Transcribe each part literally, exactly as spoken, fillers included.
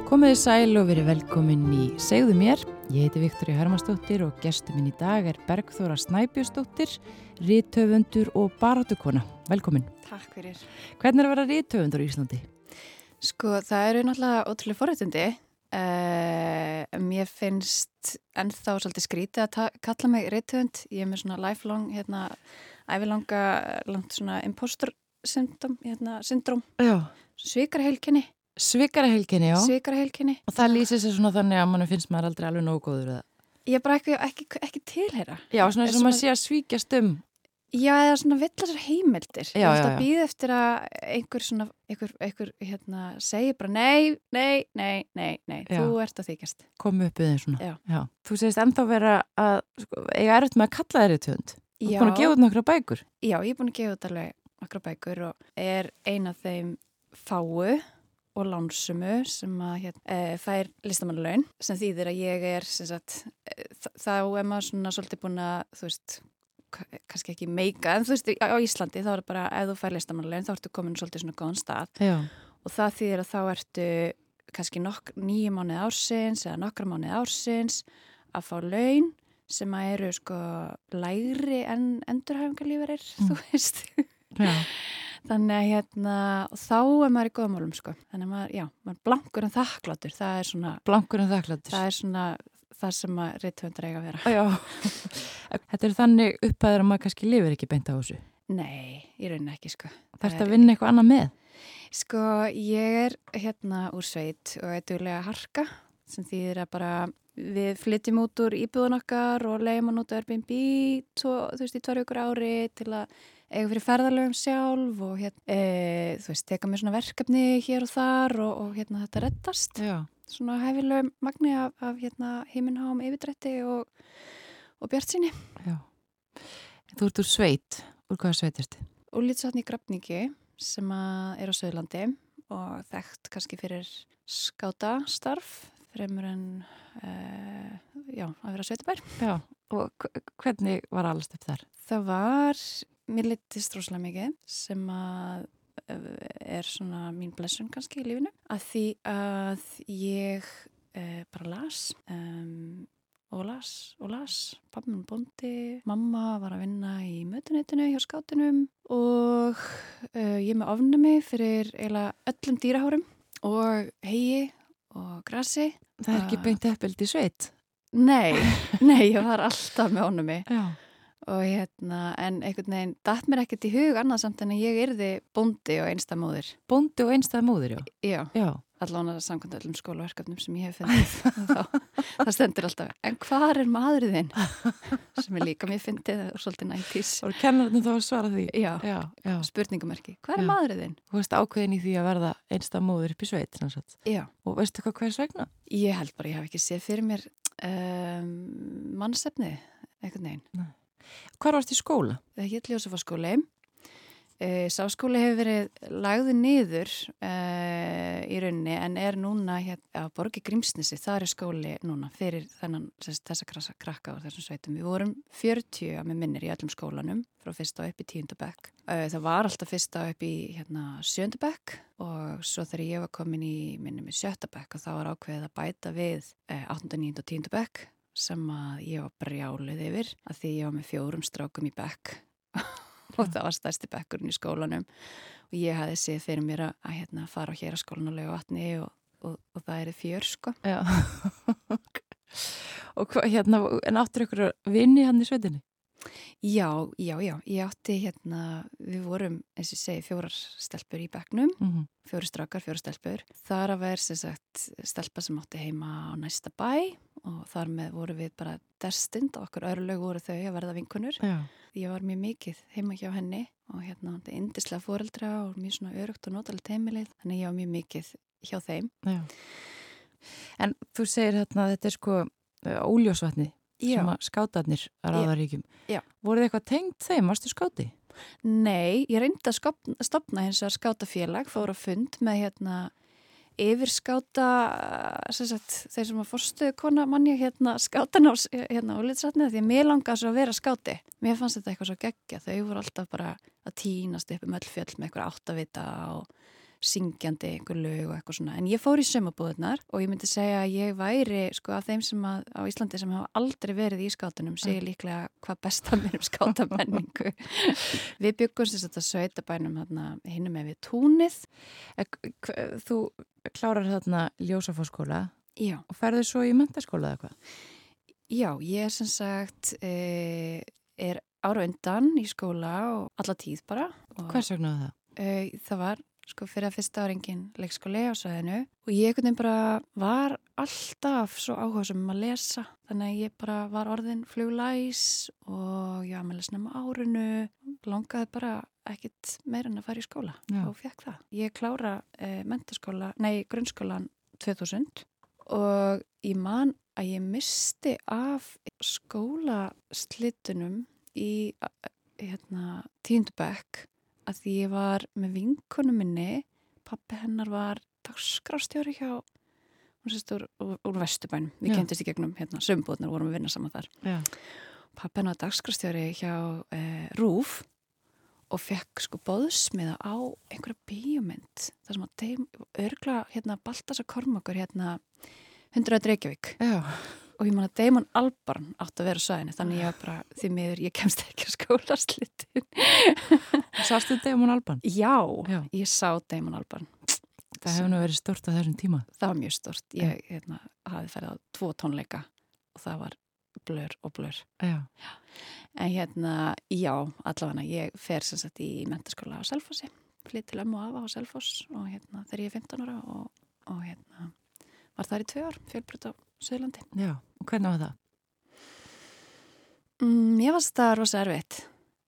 Komiði sæl og verið velkomin í Segðu mér. Ég heiti Viktoría Hermannsdóttir og gestur minn í dag er Bergþóra Snæbjörnsdóttir, rithöfundur og baráttukona. Velkomin. Takk fyrir. Hvernig er að vera rithöfundur í Íslandi? Sko, það eru náttúrulega ótrúlega forréttindi. Uh, mér finnst ennþá svolítið skrítið að kalla mig rithöfund. Ég er með svona lifelong, hérna, ævilanga, langt svona impostor syndrom, hérna, syndrom. Já. Svikaraheilkenni. Svikaraheilkenni, já. Svikaraheilkenni. Og það lýsir sér svona þannig að mann finnst maður aldrei alveg nógu góður við það. Ég er bara ekki, ekki, ekki tilheyra. Já, svona sem maður sé að svíkjast um. Já, eða svona vill þessar heimildir. Já, ég ætla já, að býða eftir að einhver svona, einhver, einhver, hérna, segir bara nei, nei, nei, nei, nei, Já. þú ert að þykjast. Komu upp við þeim svona. Já. Já. Þú segist ennþá vera að, sko, eiga erfitt með að kalla þér rithöfund. Þú Já. ert búin að gefa út nokkra bækur. Já, ég er búin að gefa út alveg nokkra bækur og er ein af þeim fáu og lánsumu sem að hérna, e, fær listamannalaun sem þýðir að ég er sem sagt, e, þá er maður svona svolítið búin að, þú veist, kannski ekki meika, en þú veist, á Íslandi þá er það bara, ef þú fær listamannalaun þá ertu komin svolítið svona góðan stað. Já. Og það þýðir að þá ertu kannski nokk, nýju mánuði ársins eða nokkra mánuði ársins að fá laun sem að eru sko lægri en endurhæfingarlífeyrir, mm. þú veist. Já. Þannig að hérna, þá er maður í góðmálum sko. Þannig að maður, já, maður blankur en þakklátur, það er svona... Blankur en þakklátur. Það er svona það sem að rithöfundar eiga að vera. Já. Þetta er þannig upphæður að maður kannski lifir ekki beint á þessu. Nei, í rauninni ekki sko. Þarftu að vinna eitthvað annað með? Sko, ég er hérna úr sveit og er duglega að harka sem þýðir að bara við flytjum út úr íbúðun okkar og leiðum hann út á Airbnb tvo, þú veist, í tvær vikur ári til að eiga fyrir ferðalögum sjálf og hérna, e, þú veist, teka mér svona verkefni hér og þar og, og hérna þetta reddast. Já. Svona hæfilegum magni af, af hérna heiminháum yfirdrætti og, og bjartsýni. Já. Þú ert úr sveit. Úr hvaða sveit ertu? Úlitsvatn í Grafningi sem að er á Suðurlandi og þekkt kannski fyrir skátastarf fremur en uh, já, að vera sveitabær. Já, og hvernig var allast upp þar? Það var, mér litist rosalega mikið sem að er svona mín blessun kannski í lífinu að því að ég uh, bara las um, og las og las. Pabbi minn bóndi, mamma var að vinna í mötuneytinu hjá skátunum og uh, ég með ofnami fyrir eiginlega öllum dýrahárum og heyi og grasi. Það er ekki beint eppelt í sveit? Nei, nei, ég var alltaf með ofnami. Já. Og hérna, en einhvern veginn datt mér ekkert í hug annað samt en að ég yrði bóndi og einstæð móðir. Bóndi og einstæð móðir, já? Já. Já. Allavega samkvæmt öllum skólaverkefnum sem ég hef fundið. þá, það stendur alltaf, en hvar er maðurinn þinn? Sem er líka mér fyndið og svolítið næntís. Og kennarinn þá að svara því? Já, já, já. Spurningamerki. Hvar er maðurinn þinn? Þú veist ákveðin í því að verða einstæð móðir upp í sveit, sannsagt. Já. Og veistu hvað hvers vegna? Ég held bara, ég hef ekki séð fyrir mér um, mannsefnið, einhvern veginn. Nei. Hvar varst í skóla? Það hét Ljósafaskóli. E, sá skóli hefur verið lagður niður e, í rauninni en er núna hérna á Borgi Grímsnesi. Það er skóli núna fyrir þennan, þessa krasa krakka og þessum sveitum. Við vorum fjörutíu að með minnir í öllum skólanum frá fyrsta upp í tíunda bekk. E, það var alltaf fyrsta upp í hérna, sjöunda bekk og svo þegar ég var komin í minnum í sjötta bekk og þá var ákveðið að bæta við e, áttunda, níunda og tíunda bekk sem að ég var brjálið yfir að því ég var með fjórum strákum í bekk og það var stærsti bekkurinn í skólanum og ég hafði séð fyrir mér að, að hérna, fara á héraskólan og Laugarvatni og, og, og það er fjör sko. Já. Og hva, hérna, en áttur ykkur vinni hann í sveitinni? Já, já, já, ég átti hérna, við vorum, eins og ég segi, fjórar stelpur í bekknum, Mm-hmm. fjóri strákar, fjóri stelpur. Þar að vera sem sagt stelpa sem átti heima á næsta bæ og þar með voru við bara destind og okkur örlög voru þau að verða vinkunur. Já. Ég var mjög mikið heima hjá henni og hérna þetta er yndislega foreldra og mjög svona örugt og notalegt heimilið, þannig ég var mjög mikið hjá þeim. Já. En þú segir hérna að þetta er sko Óljósvatni sem að skátarnir að ráðaríkjum. Já. Voru þið eitthvað tengt þeim? Varstu skáti? Nei, ég reyndi að skopna, stopna hins vegar skátafélag, fór á fund með hérna yfirskáta, sem sagt, þeir sem að fórstuðu kona manni hérna skátan á hérna Úlitsvatni því að mér langaði svo að vera skáti. Mér fannst þetta eitthvað svo geggja, þau voru alltaf bara að tínast upp um öll fjöll með eitthvað áttavita og syngjandi einhver lög og eitthvað svona. En ég fór í sumarbúðunar og ég myndi segja að ég væri sko af þeim sem að, á Íslandi sem hafa aldrei verið í skátunum segir líklega hvað besta mér um skátamenningu. Við byggum þess að sveitabænum hérna hinum með við túnið. Þú klárar þarna Ljósafossskóla Já. Og ferðu svo í menntaskóla eða hvað? Já, ég er sem sagt e, er ára undan í skóla og alla tíð bara. Og, Hvers vegna það? E, það var sko fyrir að fyrsta áringin leikskóli á svæðinu og ég einhvern veginn bara var alltaf svo áhugasum um að lesa þannig að ég bara var orðin fluglæs og já, með lesnum árinu langaði bara ekkit meira en að fara í skóla já. Og fekk það. Ég klára e, menntaskóla, nei, grunnskólan tvö þúsund og ég man að ég misti af skólaslitunum í hérna, tíundu bekk að því ég var með vinkonu minni, pappi hennar var dagskrárstjóri hjá, hún sést úr, úr, úr Vesturbænum, við kynntist í gegnum hérna, sömbúðnar vorum við vinna saman þar. Já. Pappi hennar var dagskrárstjóri hjá eh, RÚV og fekk sko boðsmiða á einhverja bíómynd, þar sem að þeim örgla hérna Baltasar Kormákur hérna hundrað Reykjavík. Já. Og ég man að Damon Albarn átti að vera á svæðinu, þannig ég var bara, því miður, ég kemst ekki á skólaslitin. Sástu Damon Albarn? Já, Já, ég sá Damon Albarn. Það hefur nú verið stort á þessum tíma. Það var mjög stort. Ég hérna, hafði ferið á tvo tónleika og það var blör og blör. Já. Já. En hérna, já, allavega, ég fer sem sagt í menntaskóla á Selfossi, flytt til ömmu og afa á Selfoss og hérna þegar ég er fimmtán ára og, og hérna var þar í tvö ár, fjölbrut á Suðurlandi. Já, og hvernig var það? Mm, ég varst það rosa erfitt.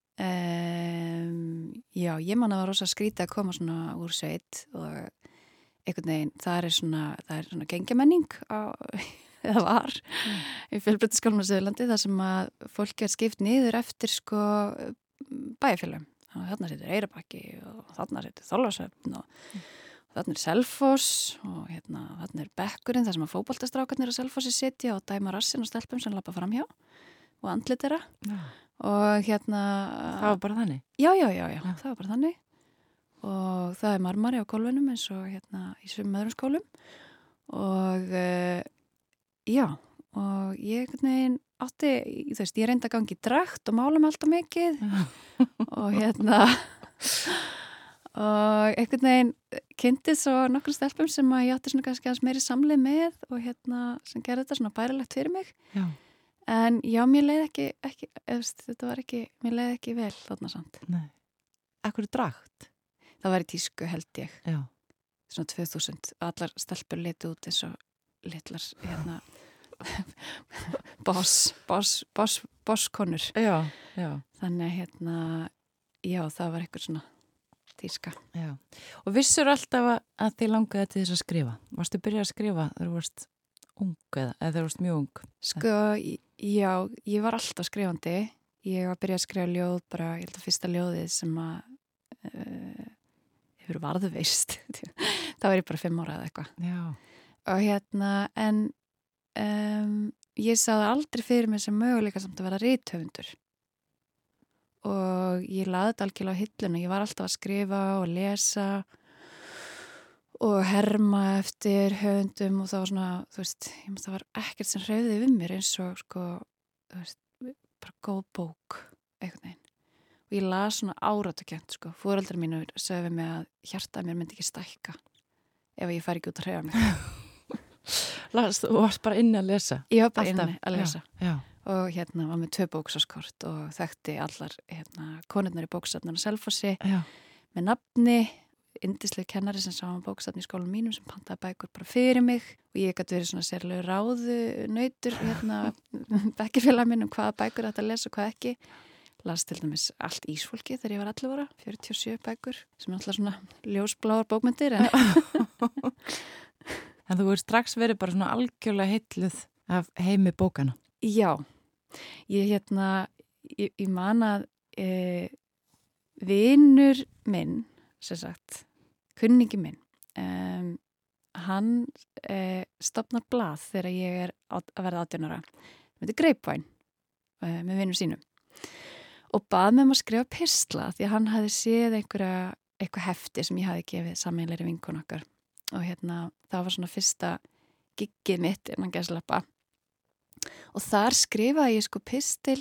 Um, já, ég man að það var rosa skrítið að koma svona úr sveit og einhvern veginn, það er svona, það er svona gengjamenning á, eða var, mm. í fjölbrutaskólanum á Suðurlandi, þar sem að fólki er skipt niður eftir sko bæjarfélagum. Þarna situr Eyrarbakki og þarna situr Þorlákshöfn og mm. þarna er Selfoss og hérna, þarna er bekkurinn þar sem að fótboltastrákarnir á Selfossi sitja og dæma rassin og stelpum sem lappa framhjá og andlit þeirra ja. Og hérna það var bara þannig? Já, já, já, já, ja. Það var bara þannig og það er marmari á gólfinum eins og hérna í svim öðrum skólum og uh, já, og ég neginn átti, þú veist, ég reyndi að gangi í drakt og mála mig alltaf mikið og hérna og einhvern veginn kynntið svo nokkur stelpum sem að ég átti svona kannski aðeins meiri samleið með og hérna sem gerði þetta svona bærilegt fyrir mig. Já. En já, mér leið ekki, ekki efst, þetta var ekki, mér leið ekki vel þarna samt. Nei. Ekkur drakt? Það var í tísku held ég. Já. Svona tvö þúsund. Allar stelpur litu út eins og litlar hérna boss, boss, boss, bosskonur. Já, já. Þannig hérna, já, það var eitthvað svona tíska. Já. Og vissur alltaf að þið langaði til þess að skrifa? Varstu byrjað að skrifa þegar þú varst ung eða þegar þú varst mjög ung? Sko, já, ég var alltaf skrifandi. Ég var byrjað að skrifa ljóð bara, ég held að fyrsta ljóðið sem að uh, hefur varðveist. Það var ég bara fimm ára eða eitthvað. Já. Og hérna, en um, ég sá það aldrei fyrir mig sem möguleika samt að vera rithöfundur. Og ég laði þetta algjörlega á hilluna. Ég var alltaf að skrifa og lesa og herma eftir höfundum og það var svona, þú veist, það var ekkert sem hreyfði við mér eins og, sko, þú veist, bara góð bók, einhvern veginn. Og ég las svona áratakjönt, sko. Foreldrar mínu sögðu mig að hjartað mér myndi ekki stækka ef ég færi ekki út að hreyfa mig. Las, þú varst bara inni að lesa? Ég var bara inni að lesa. Já, já. Og hérna var með tvö bóksaskort og þekkti allar hérna, konurnar í bóksafnarna Selfossi Já. Með nafni, yndisleg kennari sem sá um bóksafn í skólanum mínum sem pantaði bækur bara fyrir mig og ég gæti verið svona sérlega ráðu nautur hérna bekkirfélag minn um hvaða bækur þetta að lesa og hvað ekki. Las til dæmis allt Ísfólki þegar ég var ellefu ára, fjörutíu og sjö bækur sem er alltaf svona ljósbláar bókmyndir. En, en þú verður strax verið bara svona algjörlega heilluð af heimi bókana. Já. Ég hérna, ég, ég man að e, vinur minn, sem sagt, kunningi minn, um, hann e, stofnar blað þegar ég er á, að verða átján ára. Þetta er Grapevine e, með vinum sínum. Og bað með maður að skrifa pistla því að hann hafði séð einhverja eitthvað hefti sem ég hafi gefið sameiginlegri vinkun okkar og hérna það var svona fyrsta giggið mitt innan gæslappa og þar skrifaði ég sko pistil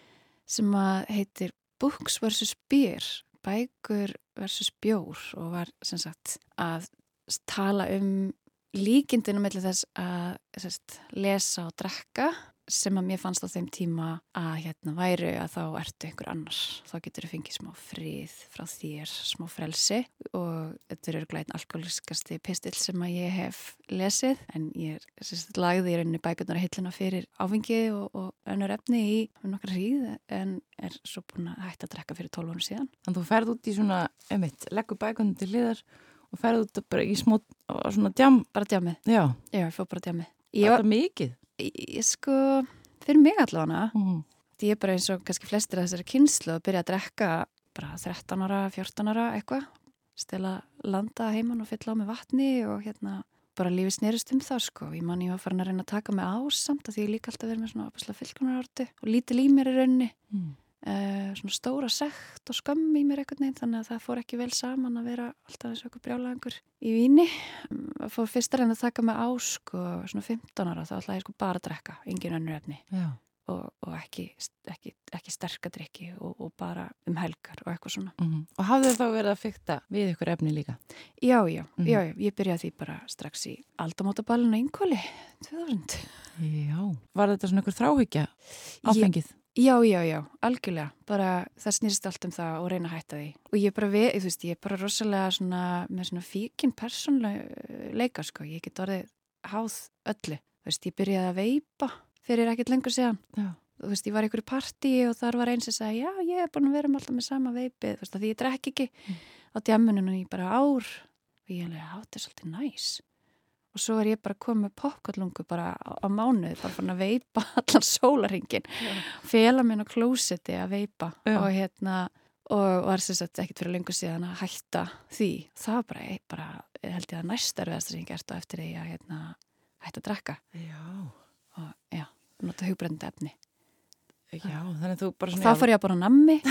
sem að heitir Books versus Beer, bækur versus bjór og var sem sagt að tala um líkindinu milli þess að sérst, lesa og drekka sem að mér fannst á þeim tíma að hérna væru að þá ertu einhver annar. Þá getur þú fengið smá frið frá þér, smá frelsi og þetta eru glæðin alkoholiskasti pistill sem að ég hef lesið en ég sérst, lagði í rauninni bækurnar að hillina fyrir áfengi og, og önnur efni í nokkra hríð en er svo búin að hætta að drekka fyrir tólf árum síðan. Þannig þú ferð út í svona, einmitt, leggur bækurnar til hliðar og ferð út bara í smó, svona djam. Bara djamið. Já. Já, ég fór bara djamið. Var þetta mikið? Ég sko, fyrir mig allavega, Mm. ég er bara eins og kannski flestir þessari kynnslu að byrja að drekka bara þrettán ára, fjórtán ára eitthvað, stela landa heiman og fylla á með vatni og hérna bara lífið snerist um það sko. Ég man ég var farin að reyna að taka mig á samt að því ég líka alltaf verið með svona opaslega fyllkunarortu og lítil í mér í rauninni. Mm. Uh, svona stóra sekt og skömm í mér einhvern veginn þannig að það fór ekki vel saman að vera alltaf eins og okkur brjálæðingur í víni um, fór fyrst að reyna að taka mig á sko svona fimmtán ára þá ætlaði ég sko bara að drekka engin önnur efni og, og ekki, ekki, ekki sterkadrykki og, og bara um helgar og eitthvað svona Mm. Og hafðu þá verið að fikta við ykkur efni líka? Já, já, Mm. já, já, ég byrjaði því bara strax í aldamótaballinu á Ingóli tvö þúsund Já. Var þetta svona ykkur þráhyggja áfengið? Já, já, já, algjörlega. Bara það snýrst allt um það og reyna að hætta því. Og ég er bara, við, þú veist, ég er bara rosalega svona, með svona fíkin persónleika, sko. Ég get orðið háð öllu. Þú veist, ég byrjaði að veipa fyrir ekkert lengur síðan. Já. Þú veist, ég var í einhverju partí og þar var eins sem sagði, já, ég er búin að vera með alltaf með sama veipið. Þú veist, að því ég drekk ekki mm. á djamunum í bara ár. Og ég alveg, já, þetta er svolítið næs. Og svo er ég bara komið með popkornlungu bara á, á mánuði, bara fann að veipa allan sólarhringin, fela minn á klósetti að veipa Já. og hérna, og var sem sagt ekkert fyrir lengur síðan að hætta því. Það var bara, bara held ég að næst erfiðast sem ég gert á eftir því að hérna, hætta að drekka. Já. Og já, nota hugbrennandi efni. Já, þannig þú bara svona... Það fór ég að bara nammi.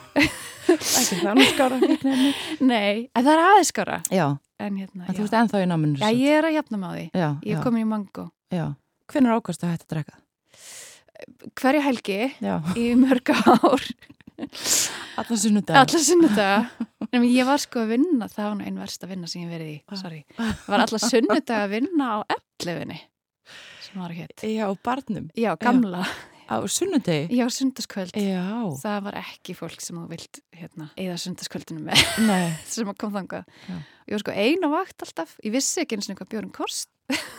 Ekki það nú skára fíknefni. Nei, en það er aðeins skára. Já. En hérna, en þú veist ennþá í náminu? Já, ég er að jafna með því. Já, ég er komin í mango. Já. Hvenær ákvastu að hætta að drekka? Hverja helgi Já. í mörg ár. Alla sunnudaga. Alla sunnudaga. En ég var sko að vinna, það var nú einn versta vinna sem ég verið í, sorry. Ég var alla sunnudaga að vinna á ellefunni, sem var hétt. Já, á barnum? Já, gamla. Já. Á sunnudegi? Já, sundarskvöld. Já. Það var ekki fólk sem þú vilt, hérna, eða sundarskvöldinu með. Nei. sem kom þangað. Já. Ég var sko ein á vakt alltaf. Ég vissi ekki eins og eitthvað bjórum kost.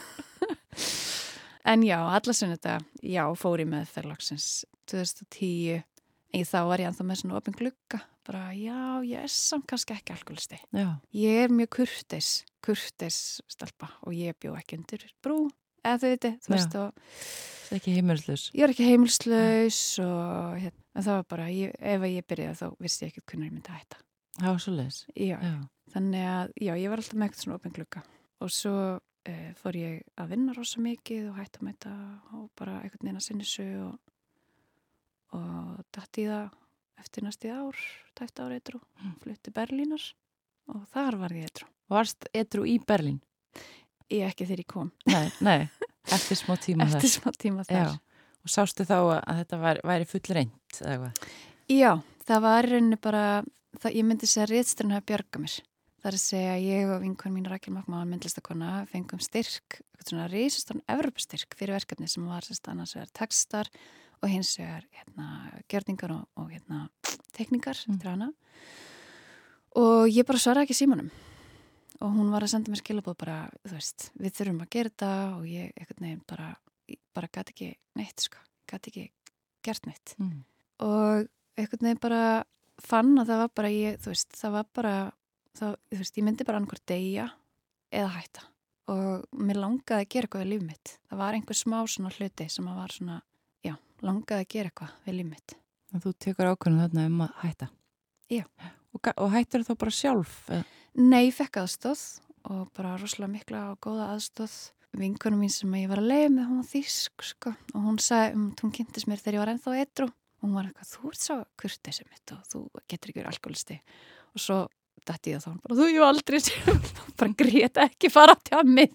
En já, alla sunnudaga, já, fór ég með ferlagsins tvö þúsund og tíu. En þá var ég ennþá með svona opin glugga. Bara, já, ég er samt kannski ekki alkoholisti. Já. Ég er mjög kurteis, kurteis stelpa og ég bjó ekki undir brú. Eða þau viti, þú veist og... Það er ekki heimilslaus. Ég er ekki heimilslaus og hérna, en það var bara, ég, ef ég byrjaði þá vissi ég ekki hvernig ég myndi að hætta. Já, svo leis. Já, já, þannig að, já, ég var alltaf með eitthvað svona opin glugga og svo uh, fór ég að vinna rosa mikið og hætta með þetta og bara einhvern veginn að sinni sig og, og datt í það eftir næstu ár, tæft ára edru, flutti Berlínar og þar var ég edru. Varst edru í Berlín? Ég ekki þegar ég kom. Nei, nei, eftir smá tíma þar. Eftir smá tíma þar. Já, og sástu þá að þetta væri, væri full reynt, eða hvað? Já, það var reyni bara, það, ég myndi segja að ritstjórinn hafa bjargað mér. Það er að segja að ég og vinkon mín Rakel Mackmann, myndlistakona, fengum styrk, eitthvað svona risastórn Evrópustyrk fyrir verkefni sem var sérst annars vegar textar og hins vegar hérna, gjörningar og, og hérna, tekningar mm. til hana. Og ég bara svaraði ekki símanum. Og hún var að senda mér skilabóð bara, þú veist, við þurfum að gera þetta og ég eitthvað nefn bara, bara gæti ekki neitt, sko, gæti ekki gert neitt. Mm. Og eitthvað nefn bara fann að það var bara, ég, þú veist, það var bara, það, þú veist, ég myndi bara annarkvort deyja eða hætta. Og mér langaði að gera eitthvað við líf mitt. Það var einhver smá svona hluti sem að var svona, já, langaði að gera eitthvað við líf mitt. Og þú tekur ákvörðun þarna um að hætta? Já. Og, og hættir þá bara sjálf? Eða? Nei, ég fekk aðstóð og bara rosalega mikla og góða aðstóð. Vinkonum mín sem ég var að leiða með, hún var þýsk, sko. Og hún sagði, hún kynntist mér þegar ég var ennþá edru. Og hún var eitthvað, þú ert svo kurteisum mitt og þú getur ekki verið alkoholisti. Og svo dætti ég þá bara, þú ég aldrei bara grét ekki fara á tjammið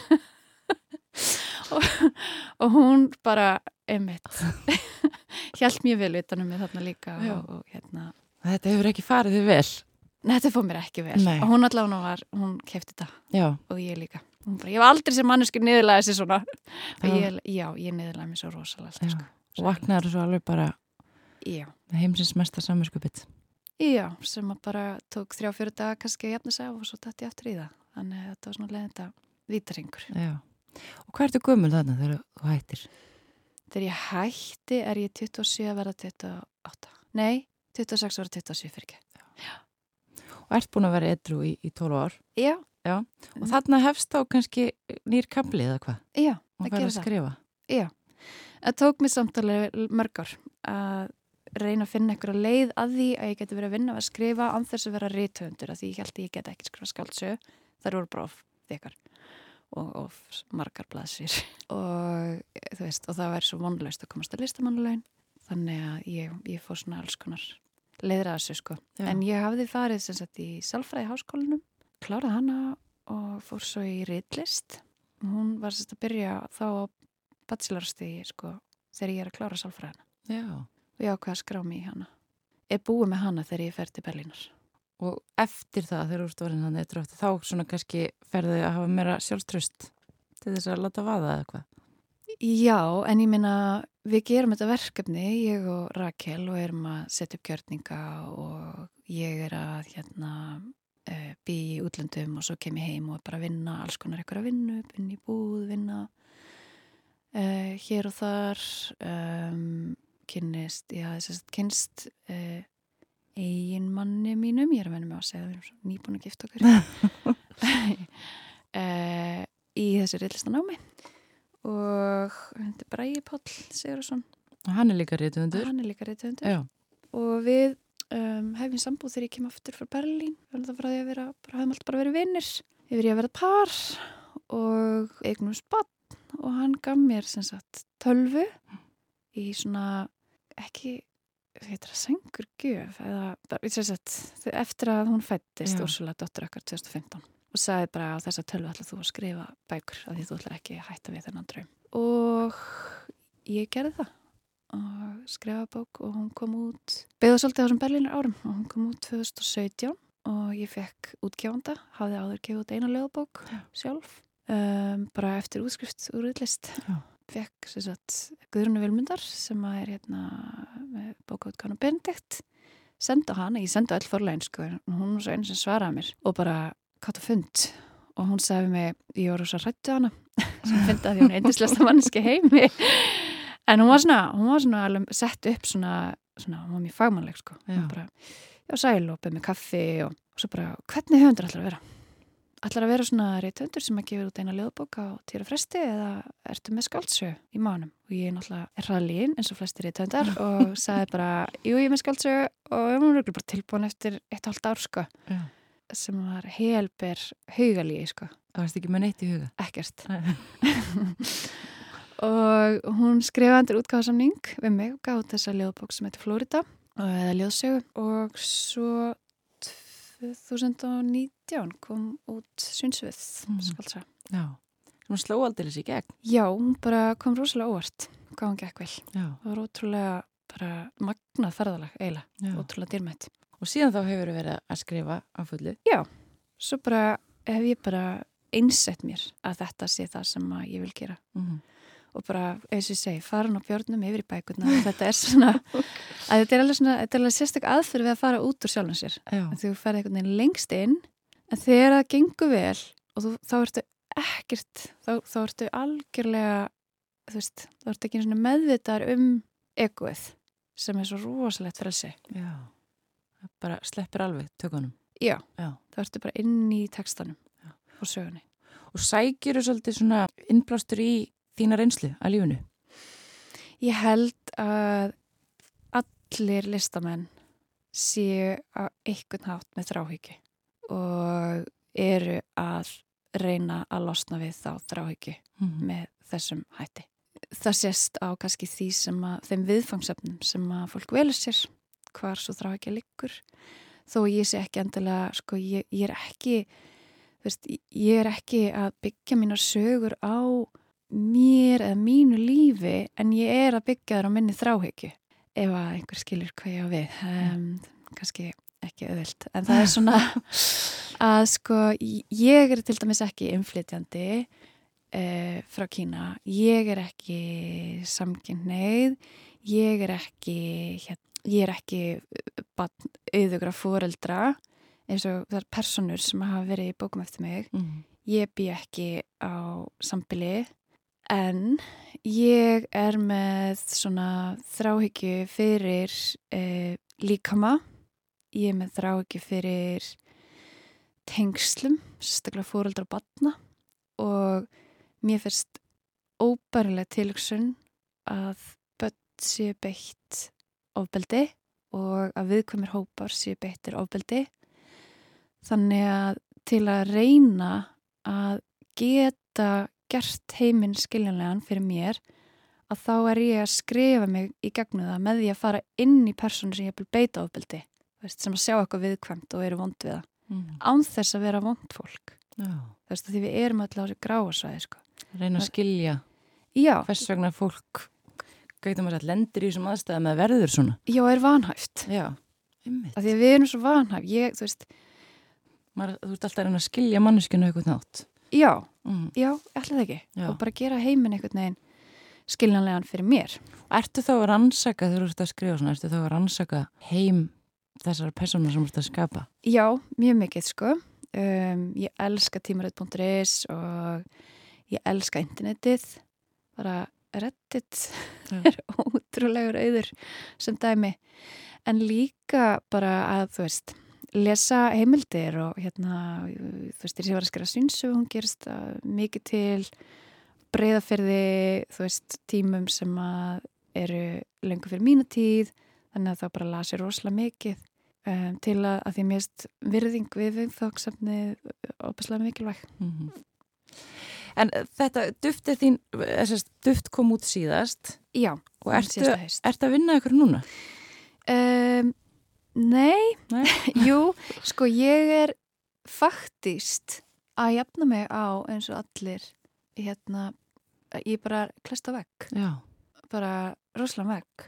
og, og hún bara einmitt hélt mjög vel utanum mig þarna líka og, og hérna Þetta hefur ekki farið þið vel? Nei, þetta fór mér ekki vel Nei. og hún allavega var, hún keypti þetta Já. og ég líka hún bara, ég var aldrei sem mannesku niðurlega þessi svona og ég, já, ég niðurlega mér svo rosalega sko. Og vaknaður svo alveg bara já. heimsins mesta samviskupið Já, sem að bara tók þrjá fyrir daga kannski að jafna sig af og svo tætti ég aftur í það þannig að þetta var svona leiðinda vítaringur Já. Og hvað ertu gömul þarna þegar þú hættir? Þegar ég hætti er ég tuttugu og sjö að verða tuttugu og átta Nei, tuttugu og sex ára tuttugu og sjö fyrir ekki Já. Og ert búin að vera edrú í, í tólf ár Já. Já. Og þarna hefst þá kannski nýr kapli eða hvað? Já, og það fær gerir að það skrifa Já, það tók mér samtalið mörg ár að reyna að finna einhverja leið að því að ég geti verið að vinna að skrifa án þess að vera rithöfundur að því ég held að ég get ekki skrifa skáldsögu þar voru bara of þykar og of margar blaðsir og þú veist og það væri svo vonlaust að komast að listamannalaun þannig að ég, ég fór svona alls konar leiðir að þessu sko Já. En ég hafði farið sem sagt í sálfræði háskólanum kláraði hana og fór svo í ritlist hún var sem sagt að byrja þá á bachelorstigi sko þegar ég er að klára sálfræðina Já. og ég ákveða að skrá mig í hana er búið með hana þegar ég fer til Berlínar Og eftir það þegar þú ert orðin þannig eftir aftur þá svona kannski ferði að hafa meira sjálfströst til þess að láta vaða eða hvað Já, en ég meina við gerum þetta verkefni ég og Rakel og erum að setja upp gjörninga og ég er að hérna uh, bý í útlöndum og svo kem ég heim og er bara að vinna alls konar eitthvað að vinna vinna í búð, vinna uh, hér og þar um, kynnist, já þess að kynnst uh, eiginmanni mínum, ég er að venja mig að segja við erum svo nýbúin að gifta okkur uh, í þessu ritlistanámi og þetta er Bragi Páll Sigurðsson og hann er líka rithöfundur hann er líka rithöfundur og við um, hefum sambúð þegar ég kem aftur frá Berlín við höfum það frá því að vera bara, höfum alltaf bara verið vinnir yfir ég að vera par og eignum spatt og hann gaf mér sem sagt tölvu í svona ekki heitir það sengur gjöf eða bara, sagt, eftir að hún fættist Úrsula dóttir okkar tvö þúsund og fimmtán og sagði bara á þessa tölvu ætla þú að skrifa bækur af því þú ætlar ekki að hætta við þennan draum og ég gerði það og skrifaði bók og hún kom út beigða svolítið á þessum Berlínar árum og hún kom út tvö þúsund og sautján og ég fekk útgefanda hafði áður gefið út eina ljóðabók Já. sjálf um, bara eftir útskrift úr ritlist fekk sem sagt Guðrúnu Vilmundar sem er hérna með bókaútgáfuna Benedikt senda hana, ég senda öll forlegin sko og hún var svo einu sem svaraði mér og bara hvað þú fund og hún sagði mig, ég var svo hrættu hana sem fyndi að því hún er eindislesta manneski heimi en hún var svona hún var svona alveg sett upp svona, svona hún var mjög fagmannleg sko hún bara, já sæl og beð með kaffi og, og svo bara, hvernig höfundur ætlar að vera? Ætlar að vera svona rithöfundur sem að gefa út eina ljóðbók á tíra fresti eða ertu með skáldsögu í mánum og ég náttúrulega er hraðlín eins og flestir rithöfundar og sagði bara, jú ég er með skáldsögu og hún er bara tilbúin eftir eitt og hálft ár sko Já. Sem var helber haugalíi sko. Það varst ekki með neitt í huga? Ekkert. Og hún skrifaði undir útgáfasamning við mig og gaf út þessa ljóðbók sem heitir Flórida eða ljóðsögu og svo tvö þúsund og nítján kom út Sundsvið mm. skaldsaga. Já, hún sló aldeilis í gegn. Já, hún bara kom rosalega óvart hvað hún gekk vel. Já. Það var ótrúlega bara magnað ferðalag eiginlega, ótrúlega dýrmætt. Og síðan þá hefur verið að skrifa á fullu? Já, svo bara hef ég bara einsett mér að þetta sé það sem ég vil gera. Mm. Og bara, eins og ég segi, farin á björnum yfir í bækurna. Þetta er svona, að þetta er alveg svona, þetta er alveg sérstak aðferð við að fara út úr sjálfum sér. Þú ferði einhvern veginn lengst inn, en þegar það gengur vel og þú, þá ertu ekkert, þá, þá ertu algjörlega, þú veist, þá ertu ekki svona meðvitar um egoið sem er svo rosalegt frelsi. Já. Bara sleppir alveg tökunum. Já, Já. Það ertu bara inn í textanum Já. Og sögunni. Og sækir þú svolítið svona innblástur í þína reynslu að lífinu? Ég held að allir listamenn séu á einhvern hátt með þráhyggju og eru að reyna að losna við þá þráhyggju mm-hmm. með þessum hætti. Það sést á kannski því sem að, þeim viðfangsefnum sem að fólk velur sér hvar svo þrá ekki liggur. þó ég sé ekki endilega, sko, ég, ég er ekki, þú veist, ég er ekki að byggja mínar sögur á mér eða mínu lífi, en ég er að byggja þær á minni þráhyggju, ef að einhver skilur hvað ég á við, um, kannski ekki auðvelt, en það er svona að, sko, ég er til dæmis ekki innflytjandi uh, frá Kína, ég er ekki samkynhneigð, ég er ekki, hérna, ég er ekki barn auðugra foreldra eins og það er personur sem hafa verið í bókum eftir mig. Mm. Ég bý ekki á sambýli en ég er með svona þráhyggju fyrir eh, líkama. Ég er með þráhyggju fyrir tengslum, sérstaklega foreldra og barna og mér finnst óbærileg tilhugsun að börn séu beitt ofbeldi og að viðkvæmir hópar séu beittir ofbeldi. Þannig að til að reyna að geta gert heiminn skiljanlegan fyrir mér að þá er ég að skrifa mig í gegnum það með því að fara inn í persónu sem ég vil beita ofbeldi, veist, sem að sjá eitthvað viðkvæmt og eru vond við það. Mm. Án þess að vera vond fólk. Já. Þú veist, því við erum öll á þessu gráasvæði, sko. Reyna að skilja Já. Hvers vegna fólk gætum að lendir í þessum aðstæðum að verður svona. Já, er vanhæft. Já, einmitt. Af því að við erum svo vanhæft. Ég, þú veist... Maður, þú ert alltaf að reyna að skilja manneskinu eitthvað nátt. Já, mm. já, ætla það ekki. Já. Og bara gera heiminn einhvern veginn skiljanlegan fyrir mér. Ertu þá að rannsaka, þegar þú ert að skrifa svona, ertu þá að rannsaka heim þessar persónar sem þú ert að skapa? Já, mjög mikið, sko. Um, ég elska tímarit punktur is og ég elska internetið. Bara Reddit er ótrúlegur auður sem dæmi en líka bara að þú veist lesa heimildir og hérna þú veist þegar ég var að skera Svínsögu hún gerist mikið til Breiðafirði þú veist tímum sem að eru lengur fyrir mína tíð þannig að það bara lasi rosalega mikið um, til að, að því mérst virðing við viðfangsefnið óbærslega mikilvæg. Mhm. En þetta duftið þín, þessast duft kom út síðast. Já. Og ertu, ertu að vinna ykkur núna? Um, nei. nei. Jú, sko ég er faktist að jafna mig á eins og allir hérna, ég bara klesta vegg. Já. Bara rosalega vegg.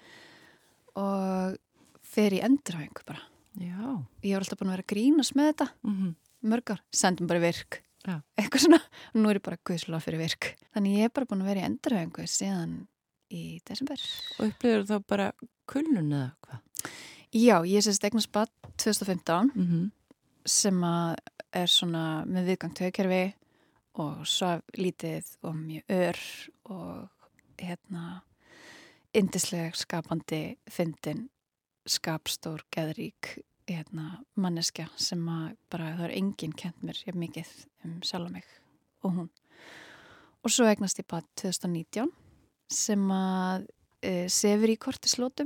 Og fer í endurhæfingu bara. Já. Ég var alltaf búin að vera að grínast með þetta. Mm-hmm. Mörg ár. Sendum bara virk. Já. Eitthvað svona, nú er ég bara guðslega fyrir virk þannig ég er bara búin að vera í endurhæfingu síðan í desember. Og upplifir þá bara kulnun eða hvað? Já, ég sést eignast barn tvö þúsund og fimmtán mm-hmm. sem að er svona með viðgangt taugakerfi og svo lítið og mjög ör og hérna yndislega skapandi fyndin skapstór geðrík hérna, manneskja sem að bara það er enginn kent mér ég mikið um sjálfa mig og hún. Og svo eignast ég bara tvö þúsund og nítján sem að e, sefur í kortislótum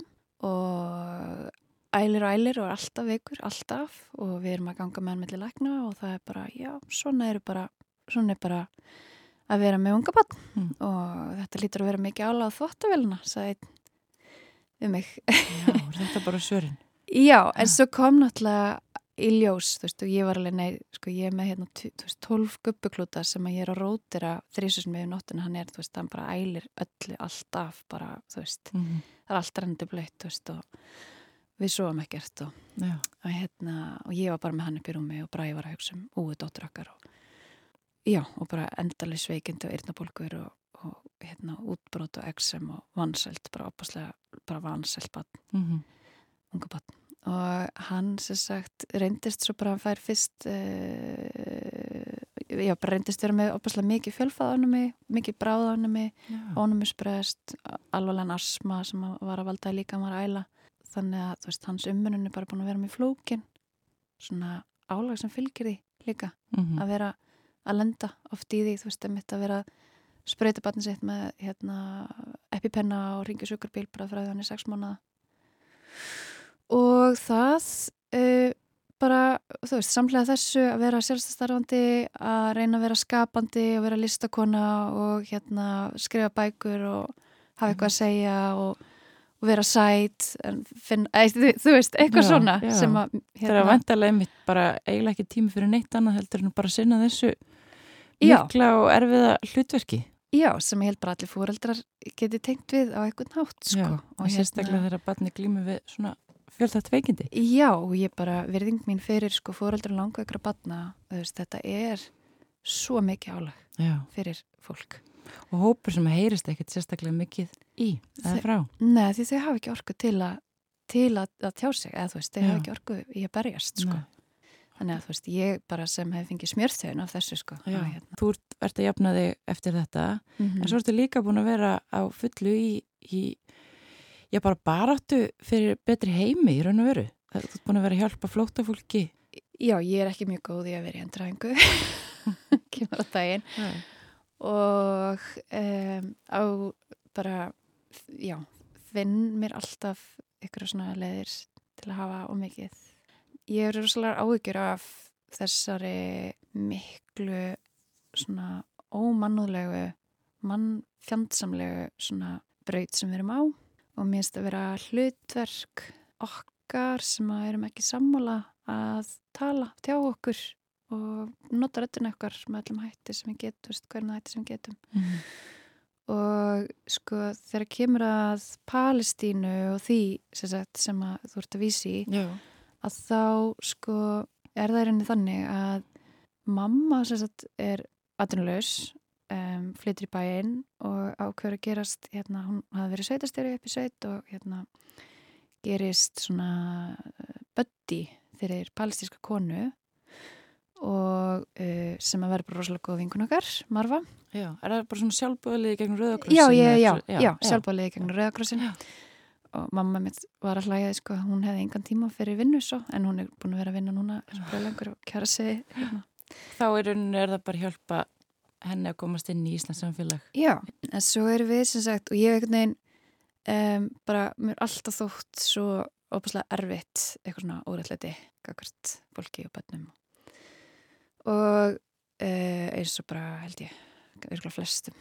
og ælir og ælir og er alltaf veikur, alltaf og við erum að ganga með hann milli lækna og það er bara, já, svona er bara, svona er bara að vera með unga barn mm. og þetta lítur að vera mikið álag á þvottavélina, sagði einn um mig. Já, þetta er bara svörin. Já, en svo kom náttúrulega í ljós, þú veist, og ég var alveg, nei, sko, ég er með hérna, þú veist, tólf gubbuklúta sem að ég er að rótira þrísusum með nóttina, hann er, þú veist, hann bara ælir öllu alltaf, bara, þú veist, mm-hmm. það er alltaf renndi blöytt, þú veist, og við sofum ekkert og, og hérna, og ég var bara með hann upp í rúmi og bara ég var að hugsa um úi dóttur okkar og, já, og bara endalega sveikindi og eyrnabólgur og, og, hérna, útbrot og exem og vansælt, bara opaslega, bara vansælt barn. Mm-hmm. unga barn og hann sem sagt reyndist svo bara að hann fær fyrst uh, já bara reyndist vera með opaslega mikið fjölfæðanumi, mikið bráðanumi ónumisbrest, alvarlegan asma sem var að valda líka hann var að æla þannig að þú veist hans ummunun er bara búin að vera með flókin svona álag sem fylgir því líka mm-hmm. að vera að lenda oft í því þú veist að mitt að vera sprauta barnið sitt með hérna epipenna og ringi sukarbíl bara frá því hann er sex mánaða og það uh, bara, þú veist, samhlega þessu að vera sjálfstæðstarfandi, að reyna að vera skapandi og vera listakona og hérna skrifa bækur og hafa eitthvað að segja og, og vera sæt finn, æ, þú, þú veist, eitthvað já, svona já. Sem að hérna, það er að vantarlega einmitt bara eiginlega ekki tími fyrir neitt annað heldur en bara að sinna þessu mikla og erfiða hlutverki. Já, sem ég held bara allir foreldrar geti tengt við á einhvern hátt sko. Já, og sérstaklega hérna, þegar barni glími við svona fjölþætt veikindi. Já, og ég bara virðing mín fyrir sko foreldrar langveikra barna, veist, þetta er svo mikið álag já. Fyrir fólk. Og hópur sem heyrist ekkert sérstaklega mikið í eða frá. Nei, því þau hafa ekki orku til að, til að, að tjá sig, eða þú veist, þau hafa ekki orku í að berjast sko. Nei. Þannig að þú veist, ég bara sem hef fengið smjörþeun af þessu sko. Já, hérna. Þú ert að jafna þig eftir þetta, mm-hmm. en svo ertu líka búin að vera á fullu í, í já bara baráttu fyrir betri heimi í raun og veru. Þú ert búin að vera að hjálpa flóttafólki. Já, ég er ekki mjög góð í að vera í endræðingu, kemur á daginn. Já. Og um, á bara, já, finn mér alltaf ykkur svona leiðir til að hafa og mikið. Ég er rosalega áhyggjur af þessari miklu svona ómannúðlegu, mannfjandsamlegu svona braut sem við erum á og mér finnst að vera hlutverk okkar sem að erum ekki sammála að tala, tjá okkur og nota röddina okkar með öllum hætti sem við getum, veist, hvernig hætti sem við getum. Mm. Og sko þegar kemur að Palestínu og því sem, sagt, sem að þú ert að vísi í, já. Að þá sko er það reyni þannig að mamma sem sagt er atvinnulaus, um, flytur í bæinn og ákveður að gerast, hérna, hún hafði verið sveitastjóri upp í sveit og hérna gerist svona buddy fyrir palestíska konu og uh, sem að vera bara rosalega góð vinkun okkar, Marfa. Já, er það bara svona sjálfboðaliði gegn Rauða krossin? Já, já, já, já, já sjálfboðaliði gegn Rauða krossin. Og mamma mitt var að hlæja, sko, hún hefði engan tíma fyrir vinnu svo, en hún er búin að vera að vinna núna lengur og kjara sig. Hérna. Þá er, er það bara hjálpa henni að komast inn í Íslands samfélag. Já, en svo erum við sem sagt, og ég einhvern veginn um, bara, mér alltaf þótt svo óbúslega erfitt, eitthvað svona órættlæti, gagnvart fólki og börnum. Og uh, eins og bara, held ég, virkulega flestum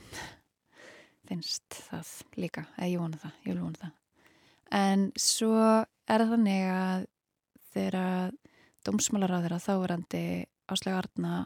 finnst það líka, eða ég vona það, ég vil vona það. En svo er það þannig að þegar dómsmálaráðherra þáverandi Áslaug Arna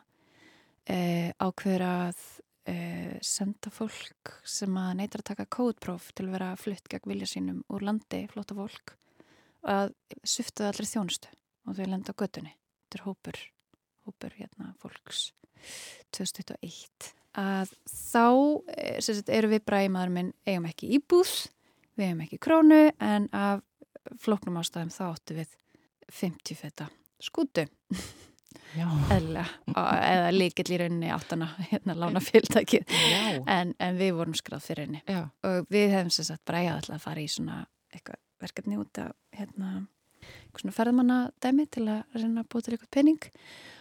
e, ákveður að e, senda fólk sem að neitar að taka kódpróf til að vera flutt gegn vilja sínum úr landi, flótta fólk, að sviftuðu allir þjónustu og þau lenda á götunni. Þetta er hópur, hópur hérna, fólks tvö þúsund tuttugu og eitt. Að þá sem sagt, eru við bræmaður minn eigum ekki íbúð, við hefum ekki krónu, en af flóknum ástæðum þá áttu við fimmtíu feta skútu. Já. Eðla, eða líkill í rauninni áttana hérna lána fyrirtækið. En, en við vorum skráð fyrir henni. Já. Og við hefum sem sagt bara eigað alltaf að fara í svona eitthvað verkefni út af hérna, eitthvað svona ferðamannadæmi til að reyna að búa til eitthvað pening.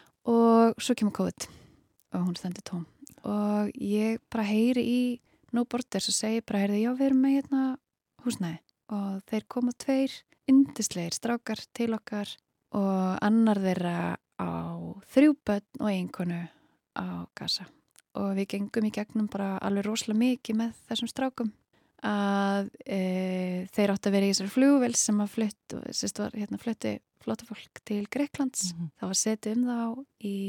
Og svo kemur COVID og hún stendur tóm. Og ég bara heyri í No Borders og segi bara, heyrðu, já, við erum með hérna húsnæði og þeir koma tveir yndislegir strákar til okkar og annar þeirra á þrjú börn og eiginkonu á Gaza og við gengum í gegnum bara alveg rosalega mikið með þessum strákum að e, þeir átt að vera í þessari flugvél sem að flutt og sérst var hérna flutti flóttafólk til Greiklands. Mm-hmm. Það var setið um þá í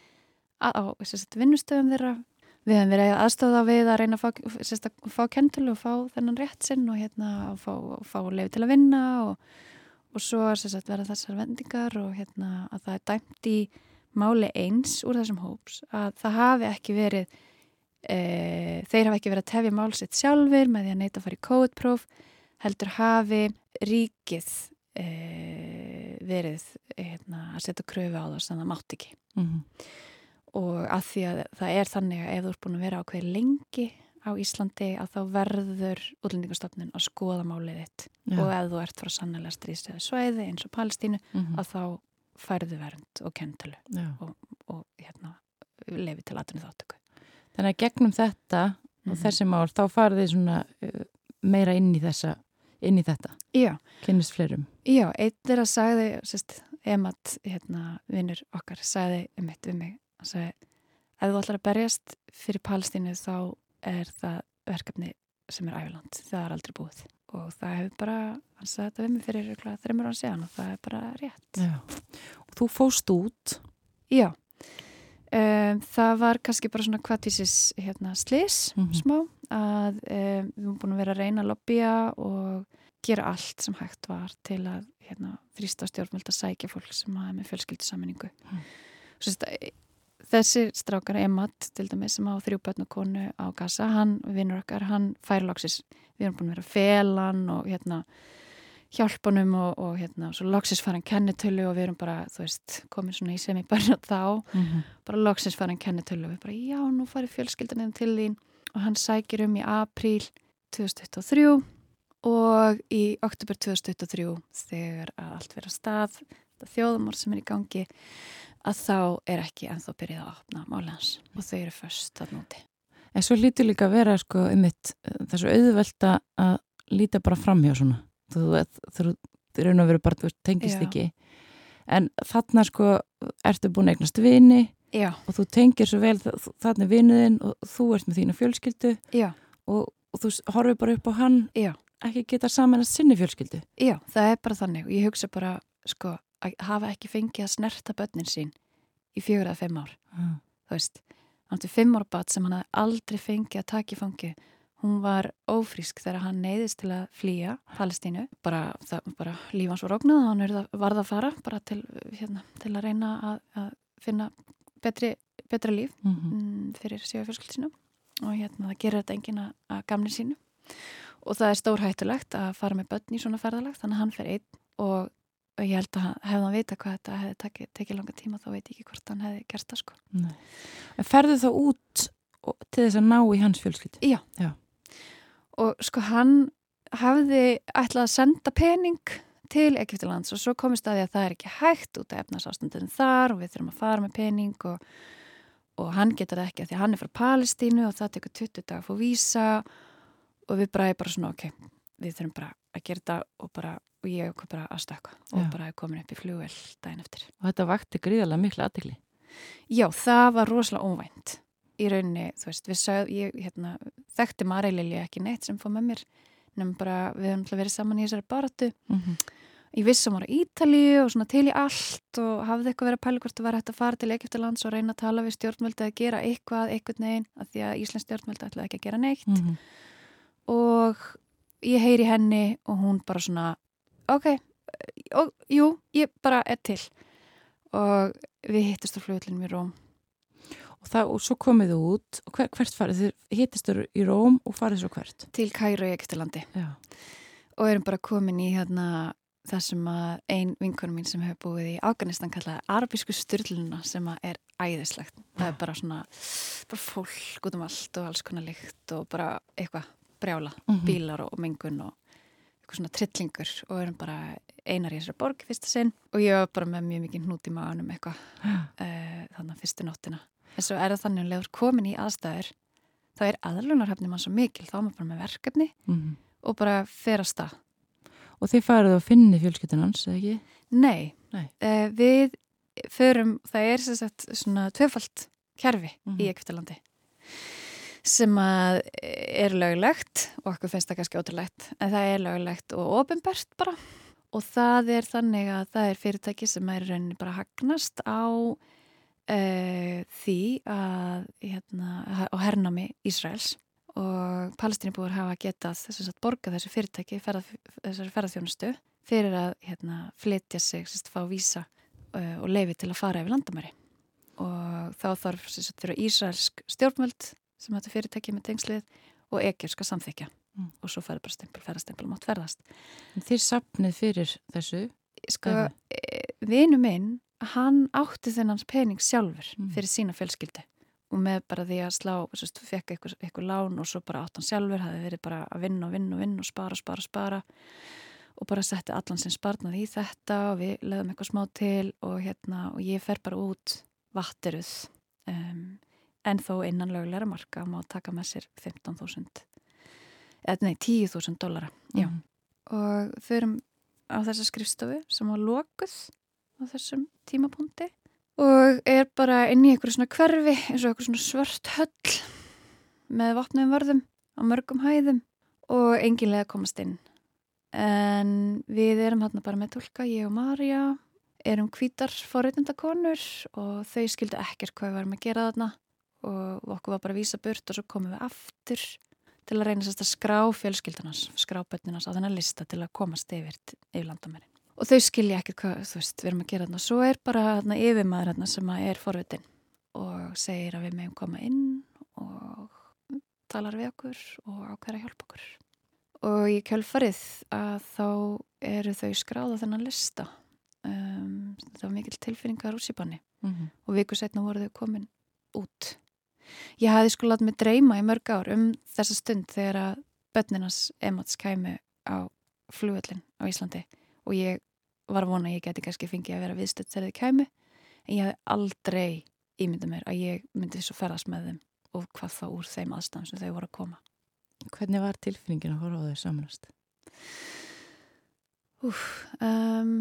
á, á sérst vinnustöðum þeirra. Við hefum verið aðstóða við að reyna að fá, sérst, að fá kentölu og fá þennan rétt sinn og hérna að fá, fá leið til að vinna og, og svo sérst, verða þessar vendingar og hérna að það er dæmt í máli eins úr þessum hóps að það hafi ekki verið, e, þeir hafi ekki verið að tefja mál sitt sjálfur með því að neita að fara í kódpróf, heldur hafi ríkið e, verið hérna, að setja kröfu á það sem það mátt ekki. Mm-hmm. Og að því að það er þannig að ef þú ert búin að vera ákveð lengi á Íslandi að þá verður Útlendingastofnun að skoða málið þitt. Já. Og ef þú ert frá sannlega stríðstöðu svæði eins og Palestínu, mm-hmm. að þá færðu vernd og kentölu og, og hérna, lefi til atvinnu þáttöku. Þannig að gegnum þetta mm-hmm. og þessi mál, þá farið þið svona uh, meira inn í þessa, inn í þetta. Já. Kynnist fleirum. Já, einn er að sagði, sérst, Emat, hérna, vinnur okkar, sagði um eitt við mig. Hann sagði, ef þú ætlar að berjast fyrir Palestínu þá er það verkefni sem er æviland. Það er aldrei búið. og það hefur bara, hann sagði þetta við mig fyrir þreymur ára síðan og það er bara rétt. Já. Og þú fóst út? Já, um, það var kannski bara svona kvartvísis hérna slys mm -hmm. smá að um, við erum búin að vera að reyna að lobbya og gera allt sem hægt var til að hérna, þrýsta stjórnvöld að sækja fólk sem er með fjölskyldusammenningu. Mm. Sérst, þessi strákar Emad til dæmis sem á þrjú börn og konu á Gaza, hann, vinnur okkar, hann fær loksis, við erum búin að vera að fela hann og hérna hjálpunum og, og hérna, svo loksis fær hann kennitölu og við erum bara, þú veist, komin svona í semi-börn og þá, mm -hmm. bara loksis fær hann kennitölu og við bara, já, nú farið fjölskyldan til þín og hann sækir um í apríl tvö þúsund tuttugu og þrjú og í október tvö þúsund tuttugu og þrjú þegar allt verður að stað, þetta þjóðamorð sem er í gangi, að þá er ekki ennþá byrjað að opna máli hans og þau eru först að núti. En svo lítur líka að vera sko um mitt þessu auðvelda að líta bara framhjá svona. Þú raun og veru bara þú tengist Já. Ekki. En þarna sko ertu búin að eignast vini Já. Og þú tengir svo vel þarna vinuðinn og þú ert með þína fjölskyldu og, og þú horfir bara upp á hann Já. Ekki geta samanast sinni fjölskyldu. Já, það er bara þannig og ég hugsa bara sko að hafa ekki fengið að snerta börnin sín í fjögur eða fimm ár. Mm. Þú veist, hann til fimm ára barn sem hann hafði aldrei fengið að taka í fangi. Hún var ófrísk þegar hann neyðist til að flýja Palestínu. Bara, það, bara líf hans var ógnað og hann varð að fara bara til, hérna, til að reyna að, að finna betri, betra líf mm-hmm. fyrir sig og fjölskyldu sínu. Og hérna, það gerir þetta enginn að, að gamni sínu. Og það er stórhættulegt að fara með börn í svona ferðalag, þannig að hann fer einn og og ég held að hefði hann vita hvað þetta hefði tekið, tekið langa tíma, þá veit ég ekki hvort hann hefði gert það sko. Nei. En ferðu þá út til þess að ná í hans fjölskyldu? Já. Já. Og sko hann hefði ætlað að senda pening til Egyptalands og svo komist að því að það er ekki hægt út af efnahagsástandinu þar og við þurfum að fara með pening og, og hann getur það ekki að því að hann er frá Palestínu og það tekur tuttugu daga að fá vísa og við bara er bara svona ok, við þurfum bara að gera þetta og bara og ég kom bara að stökka og Já. Bara er komin upp í flugvél daginn eftir. Og þetta vakti gríðarlega mikla athygli. Já, það var rosalega óvænt. Í rauninni, þú veist, við sögðum, ég hérna, þekkti Marey Lilju ekki neitt sem fór með mér, nefnum bara, við höfum verið saman í þessari baráttu. Mm-hmm. Ég vissi að maður á Ítalíu og svona til í allt og hafði eitthvað verið að pæla hvort það var hægt að fara til Egyptalands og reyna að tala við stjórnvöldi að gera eitthvað, eitthvað neginn, af því að Íslands stjórnvöldi ætlaði ekki að gera neitt. Mm-hmm. Og ég heyri henni og hún bara svona ok, og, jú, ég bara er til og við hittist á flugvöllunum í Róm. Og, það, og svo komið þú út og hver, hvert farið þið? Hittist þú í Róm og farið svo hvert? Til Kaíró í Egyptalandi. Já. Og erum bara komin í hérna það sem að ein vinkonu mín sem hefur búið í Afganistan kallaði arabísku sturluna sem að er æðislegt. Það er bara svona bara fólk út um allt og alls konar lykt og bara eitthvað brjála, mm-hmm. bílar og mengun og svona trillingur og erum bara einar í þessari borg fyrsta sinn og ég var bara með mjög mikið hnút í maðunum eitthvað uh, þannig að fyrstu nóttina. En svo er það þannig að leður komin í aðstæður þá er aðlunarhæfni mann svo mikil, þá er maður bara með verkefni mm-hmm. og bara fer að stað. Og þið farið að finni fjölskyldun hans, eða ekki? Nei, Nei. Uh, við förum, það er sem sagt svona tvöfalt kerfi mm-hmm. í Egyptalandi sem að er löglegt og okkur finnst það kannski ótrúlegt en það er löglegt og opinbert bara og það er þannig að það er fyrirtæki sem er rauninni bara hagnast á uh, því að hérna, á hernámi Ísraels og Palestínubúar hafa getað þess að borga þessu fyrirtæki ferðað, þessari ferðarþjónustu fyrir að hérna, flytja sig, sérst, fá vísa uh, og leyfi til að fara yfir landamæri og þá þarf sérst, fyrir Ísraelsk stjórnvöld sem þetta fyrirtæki með tengslið og egypska samþykja mm. og svo færði bara stempil, ferðastempil mátt ferðast. En þér safnið fyrir þessu? Sko, vinu minn, hann átti þennan pening sjálfur mm. fyrir sína fjölskyldu og með bara því að slá, sérst, fekk eitthvað, eitthvað lán og svo bara átt hann sjálfur, hafði verið bara að vinna og vinna og vinna og spara, spara, spara og bara setti allan sem sparnað í þetta og við leðum eitthvað smá til og hérna, og ég fer bara út vatteruð um, en þó innan lögulega marka má taka með sér fimmtán þúsund eða nei, tíu þúsund dollara já. Mm. Og förum á þessa skrifstofu sem var lokuð á þessum tímapunkti og er bara inn í einhverju svona hverfi eins og einhverju svona svört höll með vopnuðum vörðum á mörgum hæðum og enginlega komast inn en við erum hérna bara með túlka, ég og Marja erum hvítar forréttindakonur og þau skildu ekkert hvað við varum að gera þarna og okkur var bara að vísa burt og svo komum við aftur til að reyna sérst að skrá fjölskyldunas, skrá börninas á þennan lista til að komast yfir, yfir landamærin. Og þau skilja ekkert hvað, þú veist, við erum að gera þarna. Svo er bara þarna yfirmaður þarna sem er forvitin og segir að við megum koma inn og talar við okkur og ákveður að hjálpa okkur. Og í kjölfarið að þá eru þau skráð á þennan lista. Um, það var mikil tilfinningar rússipanni mm-hmm. og viku seinna voru þau komin út. Ég hafði sko látið mig dreyma í mörg ár um þessa stund þegar að börninas Emats kæmu á flugvöllin á Íslandi og ég var að vona að ég geti kannski fengið að vera viðstödd þegar þau kæmu en ég hafði aldrei ímyndað mér að ég myndi svo ferðast með þeim og hvað þá úr þeim aðstæðum sem þau voru að koma. Hvernig var tilfinningin að horfa á þau samanast? Úf, um,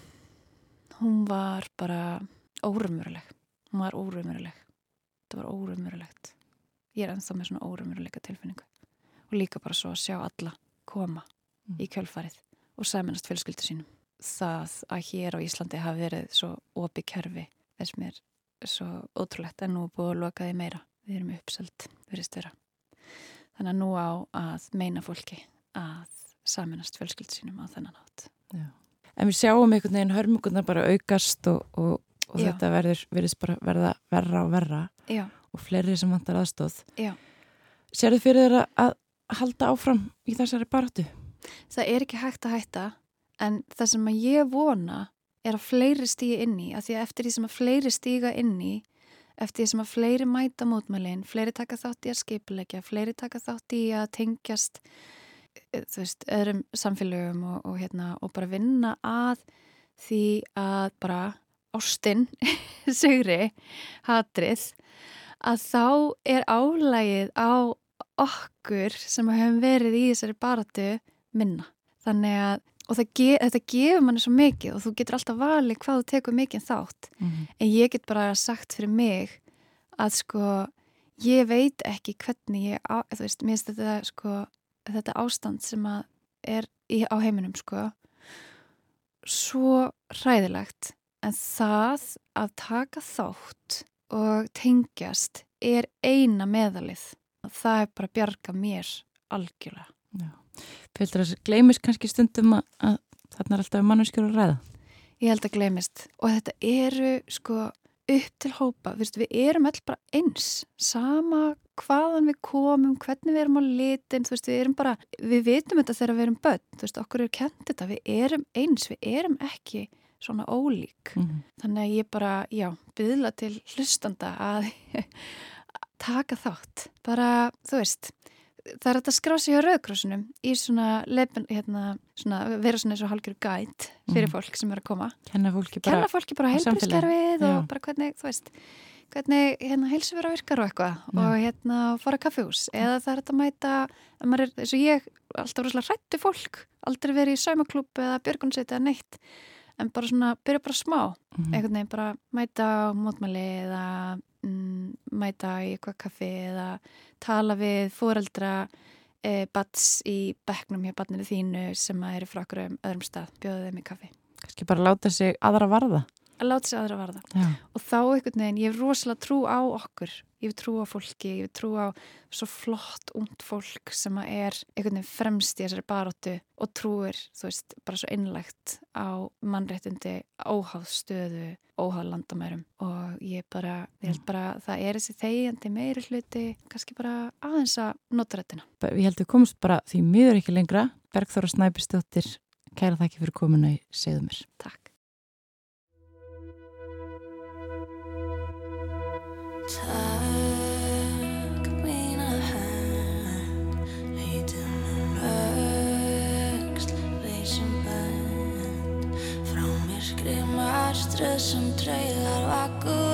hún var bara óraunveruleg. Hún var óraunveruleg. Það var óraunverulegt. Ég er ennþá með svona óraunveruleika tilfinningu. Og líka bara svo að sjá alla koma mm. í kjölfarið og saminast fjölskyldu sínum. Það að hér á Íslandi hafi verið svo opið kerfi þess mér svo ótrúlegt en nú búið að loka því meira. Við erum uppselt, virðist vera. Þannig að nú á að meina fólki að saminast fjölskyldu sínum á þennan hátt. Já. En við sjáum einhvern veginn hörmungunar bara aukast og, og og Já. Þetta verður, verðist bara verða verra og verra Já. Og fleiri sem vantar aðstóð. Já. Sérðu fyrir þeirra að halda áfram í þessari baráttu? Það er ekki hægt að hætta en það sem að ég vona er að fleiri stíga inn í að því að eftir því sem að fleiri stíga inn í eftir því sem að fleiri mæta mótmælin, fleiri taka þátt í að skipuleggja, fleiri taka þátt í að tengjast þú veist, öðrum samfélögum og, og, hérna, og bara vinna að því að bara ástin, sigri, hatrið, að þá er álægið á okkur sem hefum verið í þessari baráttu minna. Þannig að, og það ge, þetta gefur manni svo mikið og þú getur alltaf valið hvað þú tekur mikið þátt. Mm-hmm. En ég get bara sagt fyrir mig að sko, ég veit ekki hvernig ég, á, þú veist, mér finnst þetta sko, þetta ástand sem að er í, á heiminum sko, svo hræðilegt. En það að taka þátt og tengjast er eina meðalið. Það er bara að bjarga mér algjörlega. Já. Pildur að gleymist kannski stundum að, að þarna er alltaf manneskjur að ræða? Ég held að gleymist. Og þetta eru sko upp til hópa. Vistu, við erum öll bara eins. Sama hvaðan við komum, hvernig við erum á litin. Þú veist, við erum bara, við vitum þetta þegar við erum börn. Þú veist, okkur er kennt þetta. Við erum eins, við erum ekki svona ólík. Mm-hmm. Þannig að ég bara, já, biðla til hlustanda að taka þátt. Bara, þú veist, það er að skrá sig á Rauðkrossinum í svona, lefn, hérna, svona, vera svona eins og hálfgerð gæt fyrir fólk sem er að koma. Kenna fólki bara, Kenna fólki bara heilbrigðiskerfið og bara hvernig, þú veist, hvernig hérna heilsuvera virkar og eitthvað já. Og hérna fara kaffihús. Eða það er að mæta, að maður er, eins og ég, alltaf rosalega hræddu fólk, aldrei verið í saumaklúbb eða björgunsveit eða neitt. En bara svona, byrja bara smá, mm-hmm. einhvern veginn bara mæta á mótmæli eða mm, mæta í eitthvað kaffi eða tala við foreldra e, bats í bekknum hjá barninu þínu sem eru frá okkur um öðrum stað, bjóða þeim í kaffi. Kannski bara láta sig aðra varða. Að láta sig aðra varða. Já. Og þá einhvern veginn, ég hef rosalega trú á okkur, ég hef trú á fólki, ég hef trú á svo flott ungt fólk sem er einhvern veginn fremst í þessari baráttu og trúir, þú veist, bara svo innlegt á mannréttindi, óháð stöðu, óháð landamærum og ég bara, ég held bara það er þessi þegjandi meiri hluti, kannski bara aðeins að nota rættina. Ég held við komumst bara því miður ekki lengra. Bergþóra Snæbjörnsdóttir, kæra þakki fyrir komuna í Segðu mér. Takk. Takk mína hand, lítum um öxl, leysum bönd, frá myrkri marströð sem draugar vakur.